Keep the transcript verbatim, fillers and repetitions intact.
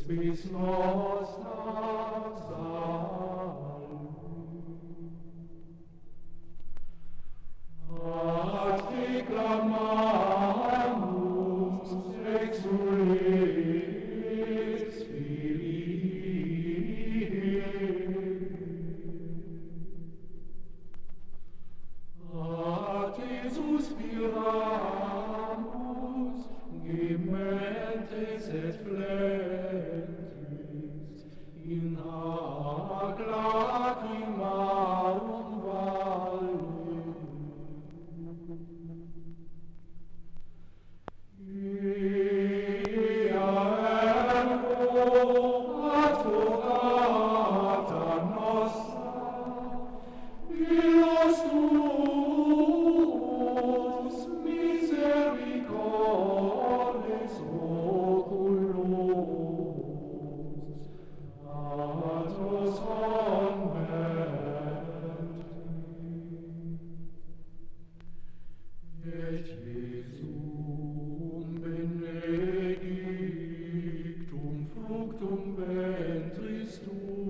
Bis nostra salus. Ad te clamamus, exules Filii. Ad te suspiramus, gementes et flentes, in hac lacrimarum valle. Ea ergo advocata nostra, illos tuus misericordes oculos, ad nos converti. Et Jesum benedictum fructum ventris tuum,